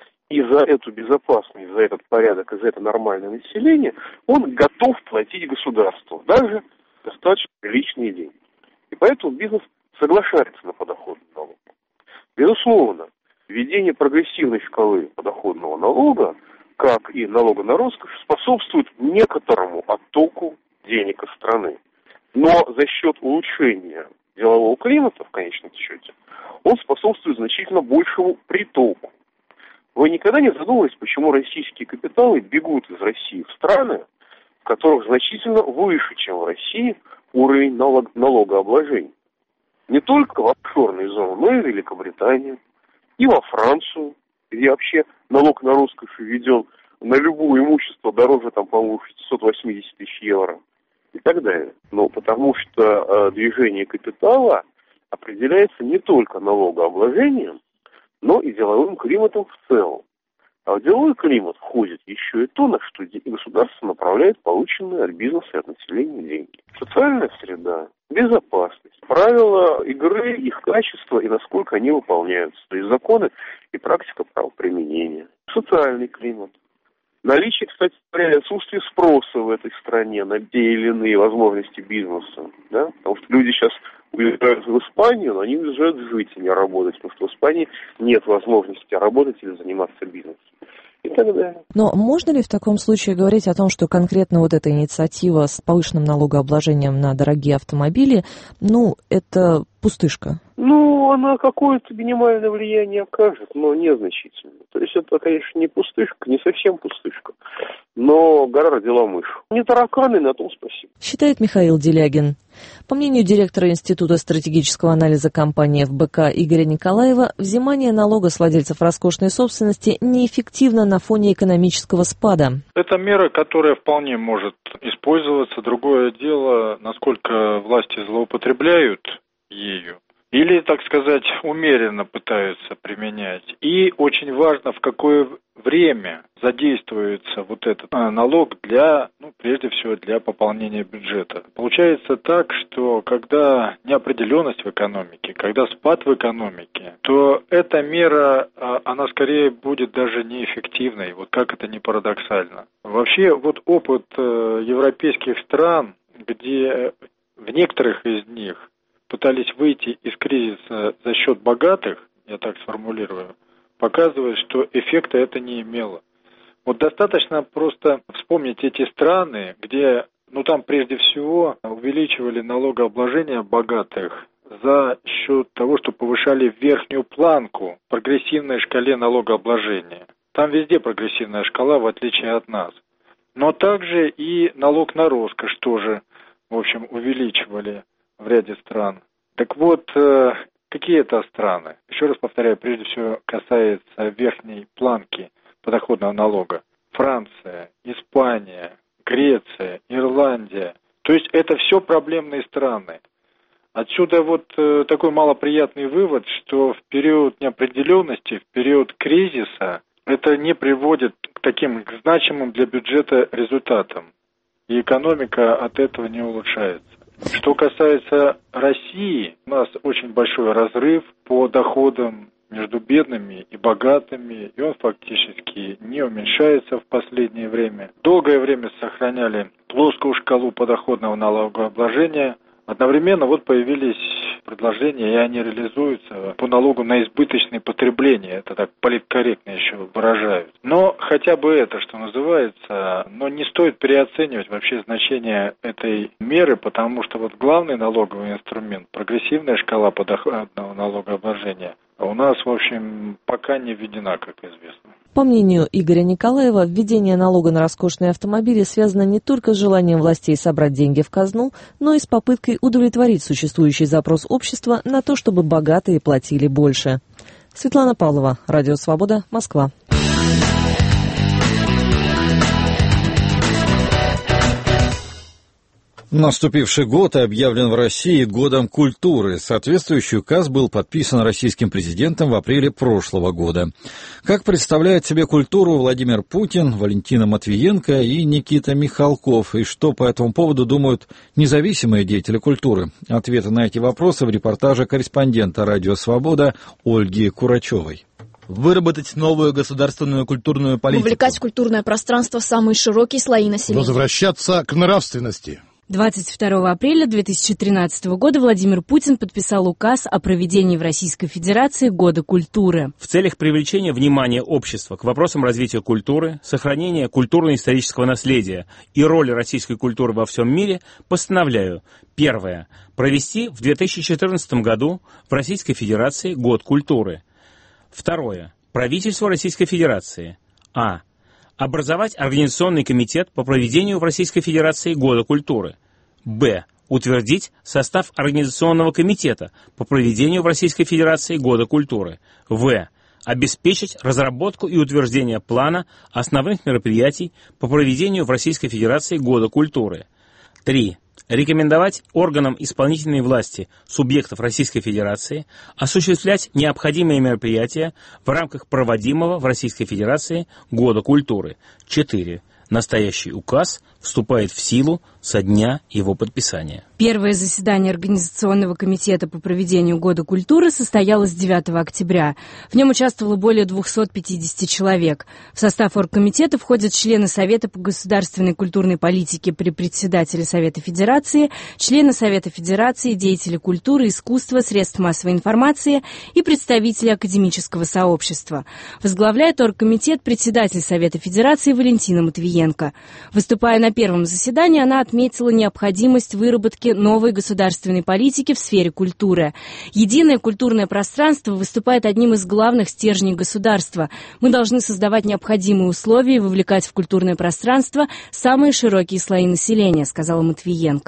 И за эту безопасность, за этот порядок и за это нормальное население он готов платить государству, даже достаточно приличные деньги. И поэтому бизнес соглашается на подоходный налог. Безусловно, введение прогрессивной шкалы подоходного налога, как и налога на роскошь, способствует некоторому оттоку денег из страны. Но за счет улучшения делового климата, в конечном счете, он способствует значительно большему притоку. Вы никогда не задумывались, почему российские капиталы бегут из России в страны, в которых значительно выше, чем в России, уровень налогообложения? Не только в офшорные зоны, но и в Великобританию, и во Францию, где вообще налог на роскошь введен на любое имущество дороже, по-моему, 680 тысяч евро и так далее. Но потому что движение капитала определяется не только налогообложением, но и деловым климатом в целом. А в деловой климат входит еще и то, на что государство направляет полученные от бизнеса и от населения деньги. Социальная среда, безопасность, правила игры, их качество и насколько они выполняются, то есть законы и практика правоприменения. Социальный климат. Наличие, кстати говоря, отсутствие спроса в этой стране на те или иные возможности бизнеса. Да? Потому что люди сейчас уезжают в Испанию, но они уезжают жить, а не работать, потому что в Испании нет возможности работать или заниматься бизнесом. И так далее. Но можно ли в таком случае говорить о том, что конкретно вот эта инициатива с повышенным налогообложением на дорогие автомобили, это пустышка? Она какое-то минимальное влияние окажет, но незначительно. То есть это, конечно, не пустышка, не совсем пустышка, но гора родила мышь. Не тараканы, на том спасибо. Считает Михаил Делягин. По мнению директора Института стратегического анализа компании ФБК Игоря Николаева, взимание налога с владельцев роскошной собственности неэффективно на фоне экономического спада. Это мера, которая вполне может использоваться. Другое дело, насколько власти злоупотребляют ею. Или, так сказать, умеренно пытаются применять. И очень важно, в какое время задействуется вот этот налог для, прежде всего, для пополнения бюджета. Получается так, что когда неопределенность в экономике, когда спад в экономике, то эта мера, она скорее будет даже неэффективной, вот как это ни парадоксально. Вообще, вот опыт европейских стран, где в некоторых из них пытались выйти из кризиса за счет богатых, я так сформулирую, показывает, что эффекта это не имело. Вот достаточно просто вспомнить эти страны, где, там прежде всего увеличивали налогообложение богатых за счет того, что повышали верхнюю планку в прогрессивной шкале налогообложения. Там везде прогрессивная шкала, в отличие от нас. Но также и налог на роскошь тоже, в общем, увеличивали в ряде стран. Так вот, какие это страны? Еще раз повторяю, прежде всего касается верхней планки подоходного налога. Франция, Испания, Греция, Ирландия. То есть это все проблемные страны. Отсюда вот такой малоприятный вывод, что в период неопределенности, в период кризиса это не приводит к таким значимым для бюджета результатам. И экономика от этого не улучшается. Что касается России, у нас очень большой разрыв по доходам между бедными и богатыми, и он фактически не уменьшается в последнее время. Долгое время сохраняли плоскую шкалу подоходного налогообложения. Одновременно появились предложения, и они реализуются по налогу на избыточное потребление. Это так политкорректно еще выражают. Но хотя бы это, что называется, но не стоит переоценивать вообще значение этой меры, потому что главный налоговый инструмент, прогрессивная шкала подоходного налогообложения, у нас, в общем, пока не введена, как известно. По мнению Игоря Николаева, введение налога на роскошные автомобили связано не только с желанием властей собрать деньги в казну, но и с попыткой удовлетворить существующий запрос общества на то, чтобы богатые платили больше. Светлана Павлова, Радио Свобода, Москва. Наступивший год объявлен в России годом культуры. Соответствующий указ был подписан российским президентом в апреле прошлого года. Как представляет себе культуру Владимир Путин, Валентина Матвиенко и Никита Михалков? И что по этому поводу думают независимые деятели культуры? Ответы на эти вопросы в репортаже корреспондента «Радио Свобода» Ольги Курачевой. Выработать новую государственную культурную политику. Вовлекать в культурное пространство самые широкие слои населения. Возвращаться к нравственности. 22 апреля 2013 года Владимир Путин подписал указ о проведении в Российской Федерации Года культуры. В целях привлечения внимания общества к вопросам развития культуры, сохранения культурно-исторического наследия и роли российской культуры во всем мире постановляю: первое. Провести в 2014 году в Российской Федерации Год культуры. Второе. Правительство Российской Федерации. Образовать Организационный комитет по проведению в Российской Федерации Года культуры. Б. Утвердить состав Организационного комитета по проведению в Российской Федерации Года культуры. В. Обеспечить разработку и утверждение плана основных мероприятий по проведению в Российской Федерации Года культуры. 3. Рекомендовать органам исполнительной власти субъектов Российской Федерации осуществлять необходимые мероприятия в рамках проводимого в Российской Федерации Года культуры. 4. Настоящий указ вступает в силу со дня его подписания. Первое заседание Организационного комитета по проведению Года культуры состоялось 9 октября. В нем участвовало более 250 человек. В состав оргкомитета входят члены Совета по государственной культурной политике при председателе Совета Федерации, члены Совета Федерации, деятели культуры, искусства, средств массовой информации и представители академического сообщества. Возглавляет оргкомитет председатель Совета Федерации Валентина Матвиенко. Выступая на первом заседании, она отметила необходимость выработки новой государственной политики в сфере культуры. Единое культурное пространство выступает одним из главных стержней государства. Мы должны создавать необходимые условия и вовлекать в культурное пространство самые широкие слои населения, сказала Матвиенко.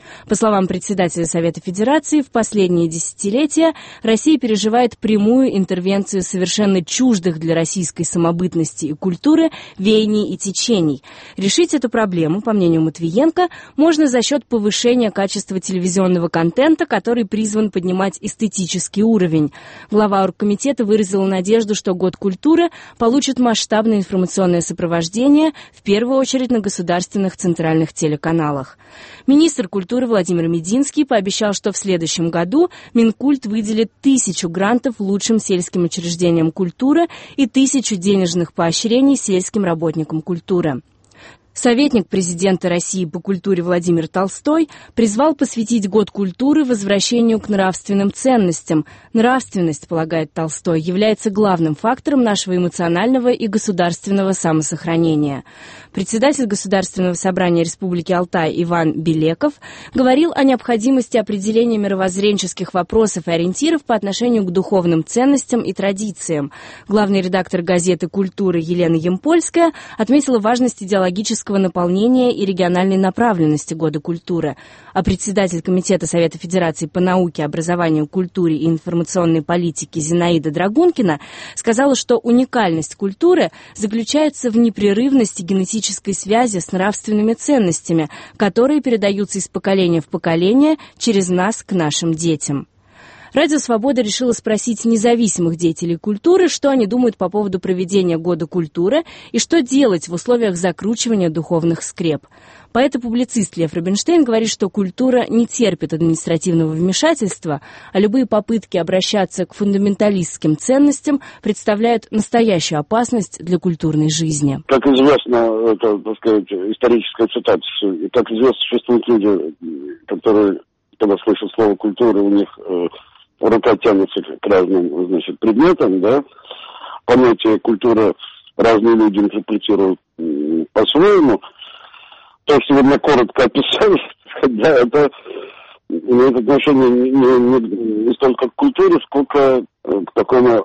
По словам председателя Совета Федерации, в последние десятилетия Россия переживает прямую интервенцию совершенно чуждых для российской самобытности и культуры веяний и течений. Решить эту проблему, по мнению Матвиенко, можно за счет повышения качества телевизионного контента, который призван поднимать эстетический уровень. Глава оргкомитета выразила надежду, что Год культуры получит масштабное информационное сопровождение, в первую очередь на государственных центральных телеканалах. Министр культуры Владимир Мединский пообещал, что в следующем году Минкульт выделит 1000 грантов лучшим сельским учреждениям культуры и 1000 денежных поощрений сельским работникам культуры. Советник президента России по культуре Владимир Толстой призвал посвятить Год культуры возвращению к нравственным ценностям. Нравственность, полагает Толстой, является главным фактором нашего эмоционального и государственного самосохранения. Председатель Государственного собрания Республики Алтай Иван Белеков говорил о необходимости определения мировоззренческих вопросов и ориентиров по отношению к духовным ценностям и традициям. Главный редактор газеты «Культура» Елена Ямпольская отметила важность идеологического наполнения и региональной направленности Года культуры, а председатель Комитета Совета Федерации по науке, образованию, культуре и информационной политике Зинаида Драгункина сказала, что уникальность культуры заключается в непрерывности генетической связи с нравственными ценностями, которые передаются из поколения в поколение через нас к нашим детям. Радио «Свобода» решила спросить независимых деятелей культуры, что они думают по поводу проведения Года культуры и что делать в условиях закручивания духовных скреп. Поэт и публицист Лев Рубинштейн говорит, что культура не терпит административного вмешательства, а любые попытки обращаться к фундаменталистским ценностям представляют настоящую опасность для культурной жизни. Как известно, это, так сказать, историческая цитата, как известно, существуют люди, которые, когда слышат слово «культура», у них рука тянется к разным, значит, предметам, да. Понятие культура разные люди интерпретируют по-своему. То, что вы мне коротко описали, да, это имеет отношение не столько к культуре, сколько к такому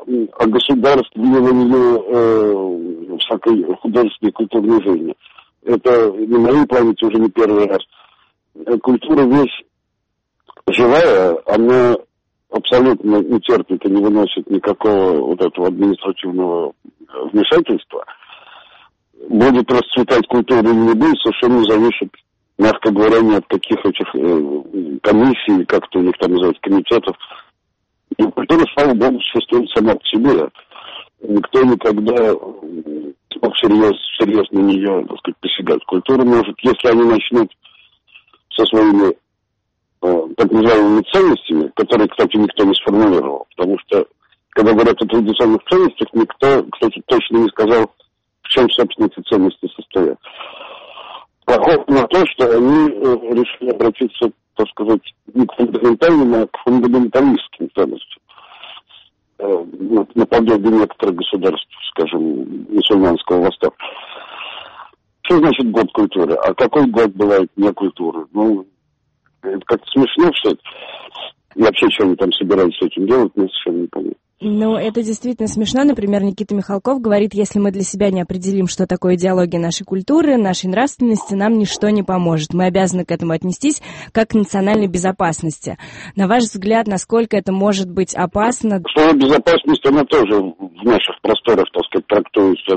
огосударствованию всякой художественной и культурной жизни. Это на моей памяти уже не первый раз. Культура вещь живая, она абсолютно не терпит и не выносит никакого вот этого административного вмешательства. Будет расцветать культура или не будет, совершенно не зависит, мягко говоря, ни от каких этих комиссий, как-то у них там называют, комитетов. И культура, слава богу, существует сама по себе. Никто никогда смог всерьез на нее, так сказать, посягать. Культура может, если они начнут со своими так называемыми ценностями, которые, кстати, никто не сформулировал, потому что, когда говорят о традиционных ценностях, никто, кстати, точно не сказал, в чем, собственно, эти ценности состоят. Похоже на то, что они решили обратиться, так сказать, не к фундаментальным, а к фундаменталистским ценностям. Наподобие некоторых государств, скажем, мусульманского Востока. Что значит год культуры? А какой год бывает не культуры? Ну, это как-то смешно все это. И вообще, что они там собираются с этим делать, мне совершенно непонятно. Ну, это действительно смешно. Например, Никита Михалков говорит, если мы для себя не определим, что такое идеология нашей культуры, нашей нравственности, нам ничто не поможет. Мы обязаны к этому отнестись как к национальной безопасности. На ваш взгляд, насколько это может быть опасно? Слово безопасность, она тоже в наших просторах, так сказать, трактуется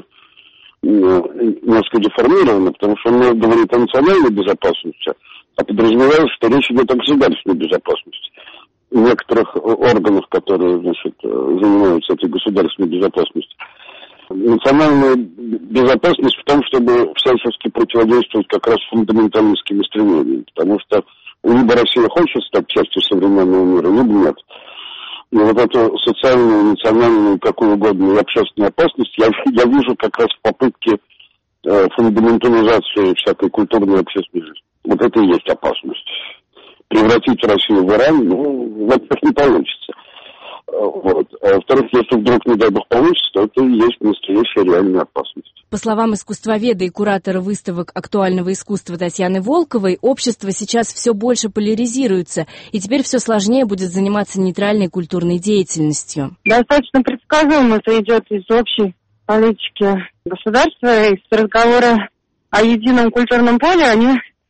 немножко деформированно, потому что он говорит о национальной безопасности, а подразумевает, что речь идет о государственной безопасности. В некоторых органах, которые, значит, занимаются этой государственной безопасностью. Национальная безопасность в том, чтобы всячески противодействовать как раз фундаменталистским стремлениям, потому что либо Россия хочет стать частью современного мира, либо нет. И вот эту социальную, национальную, какую угодно, и общественную опасность я вижу как раз в попытке фундаментализации всякой культурной и общественной жизни. Вот это и есть опасность. Превратить Россию в Иран, ну, во-первых, не получится. Вот. А во-вторых, если вдруг, не дай бог, получится, то это и есть настоящая реальная опасность. По словам искусствоведа и куратора выставок актуального искусства Татьяны Волковой, общество сейчас все больше поляризируется, и теперь все сложнее будет заниматься нейтральной культурной деятельностью. Достаточно предсказуемо это идет из общей политики государства, из разговора о едином культурном поле, они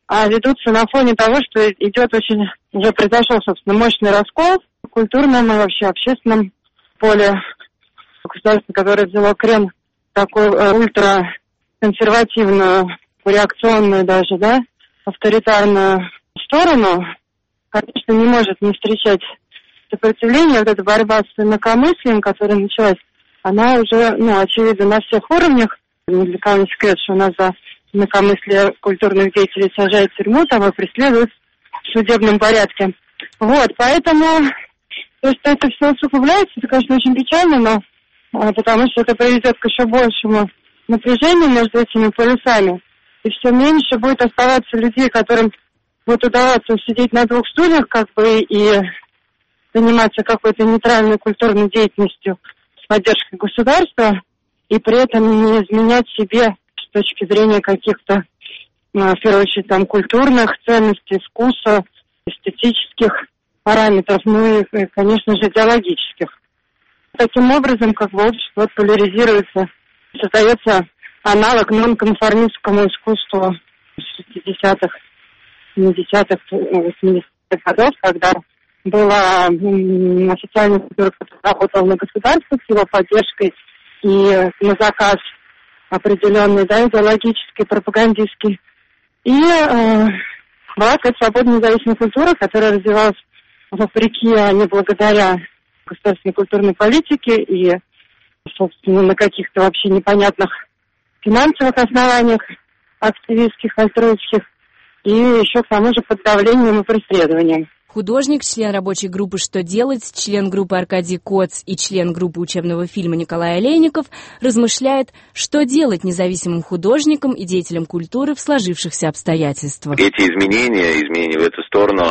а ведутся на фоне того, что идет уже произошел, собственно, мощный раскол в культурном и вообще общественном поле государства, которое взяло крен такой ультраконсервативную, реакционную даже, да, авторитарную сторону, конечно, не может не встречать сопротивление. Вот эта борьба с инакомыслием, которая началась, она уже, очевидно, на всех уровнях. Ни для кого не секрет, что у нас за инакомыслие культурных деятелей сажают в тюрьму, там и преследуют в судебном порядке. Вот, поэтому то, что это все усугубляется, это, конечно, очень печально, но потому что это приведет к еще большему напряжению между этими полюсами. И все меньше будет оставаться людей, которым будет удаваться сидеть на двух стульях, и заниматься какой-то нейтральной культурной деятельностью с поддержкой государства, и при этом не изменять себе с точки зрения каких-то, в первую очередь, культурных ценностей, вкуса, эстетических параметров, и, конечно же, идеологических. Таким образом, общество поляризируется, создается аналог нонконформистскому искусству 60-х, 70-х, 80-х годов, когда была официальная культура, которая работала на государство с его поддержкой и на заказ определенный, идеологический, пропагандистский. И была какая-то свободная независимая культура, которая развивалась вопреки, а не благодаря государственной культурной политике и, собственно, на каких-то вообще непонятных финансовых основаниях, активистских, альтруистских, и еще к тому же под давлением и преследованием. Художник, член рабочей группы «Что делать», член группы Аркадий Коц и член группы учебного фильма Николай Олейников размышляет, что делать независимым художникам и деятелям культуры в сложившихся обстоятельствах. Эти изменения в эту сторону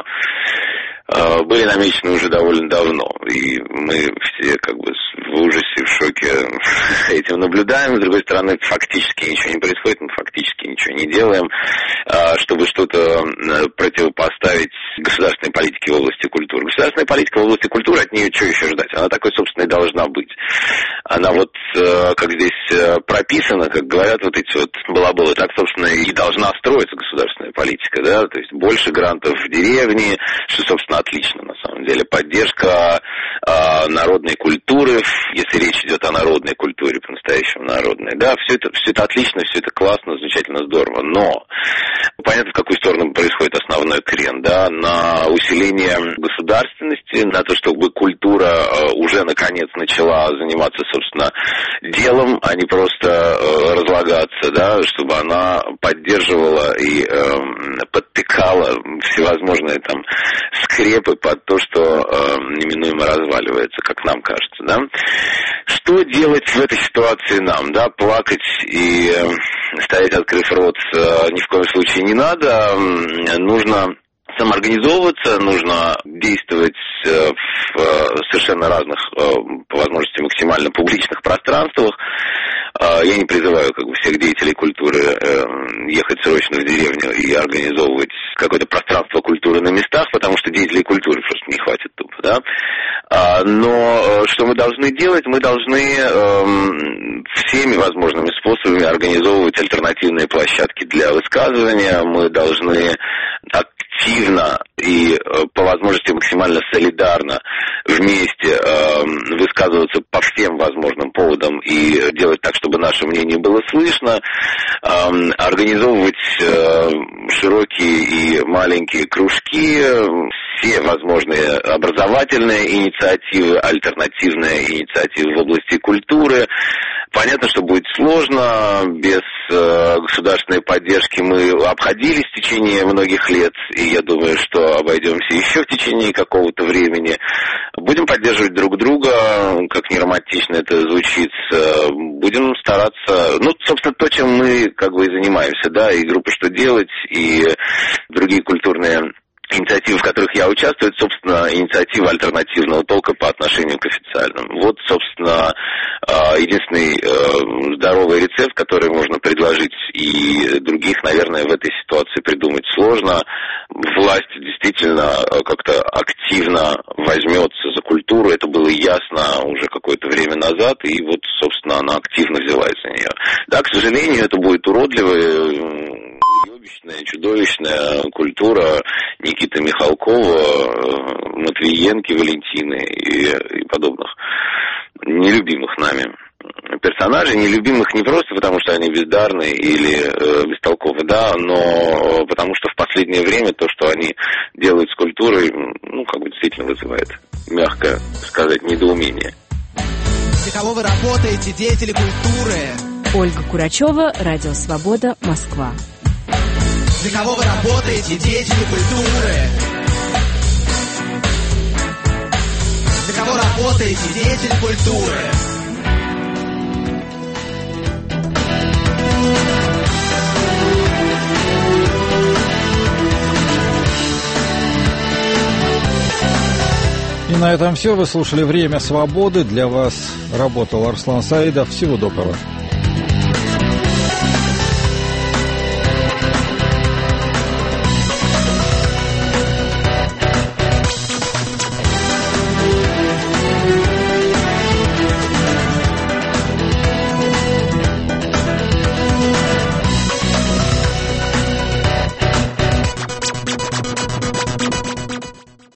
были намечены уже довольно давно, и мы все в ужасе, в шоке этим наблюдаем. С другой стороны, фактически ничего не происходит, мы фактически ничего не делаем, чтобы что-то противопоставить государственной политике в области культуры. Государственная политика в области культуры, от нее что еще ждать? Она такой, собственно, и должна быть. Она как здесь прописано, как говорят эти балаболы, так, собственно, и должна строиться государственная политика, да, то есть больше грантов в деревне, что, собственно, отлично, на самом деле. Поддержка народной культуры, если речь идет о народной культуре, по-настоящему народной, да, все это отлично, все это классно, замечательно, здорово, но понятно, в какую сторону происходит основной крен, да, на усиление государственности, на то, чтобы культура уже, наконец, начала заниматься, собственно, делом, а не просто разлагаться, да, чтобы она поддерживала и подтыкала всевозможные скрепы под то, что неминуемо разваливается, как нам кажется, да. Что делать в этой ситуации нам, да, плакать и стоять, открыв рот, ни в коем случае не надо, нужно самоорганизовываться, нужно действовать в совершенно разных, по возможности, максимально публичных пространствах. Я не призываю всех деятелей культуры ехать срочно в деревню и организовывать какое-то пространство культуры на местах, потому что деятелей культуры просто не хватит тупо, да. Но что мы должны делать? Мы должны всеми возможными способами организовывать альтернативные площадки для высказывания. Мы должны активно и по возможности максимально солидарно вместе высказываться по всем возможным поводам и делать так, чтобы наше мнение было слышно, организовывать широкие и маленькие кружки, все возможные образовательные инициативы, альтернативные инициативы в области культуры. Понятно, что будет сложно, без государственной поддержки мы обходились в течение многих лет, и я думаю, что обойдемся еще в течение какого-то времени. Будем поддерживать друг друга, как не романтично это звучит, будем стараться, собственно, то, чем мы и занимаемся, да, и группа «Что делать», и другие культурные инициативы, в которых я участвую, это, собственно, инициатива альтернативного толка по отношению к официальным. Вот, собственно, единственный здоровый рецепт, который можно предложить, и других, наверное, в этой ситуации придумать сложно. Власть действительно как-то активно возьмется за культуру, это было ясно уже какое-то время назад, и вот, собственно, она активно взялась за нее. Да, к сожалению, это будет уродливо, Чудовищная культура Никиты Михалкова, Матвиенки, Валентины и подобных нелюбимых нами персонажей, нелюбимых не просто потому, что они бездарны или бестолковы, да, но потому что в последнее время то, что они делают с культурой, действительно вызывает, мягко сказать, недоумение. Для кого вы работаете, деятели культуры? Ольга Курачева, Радио Свобода, Москва. Для кого вы работаете, деятели культуры? Для кого работаете, деятели культуры? И на этом все. Вы слушали «Время свободы». Для вас работал Арслан Саидов. Всего доброго.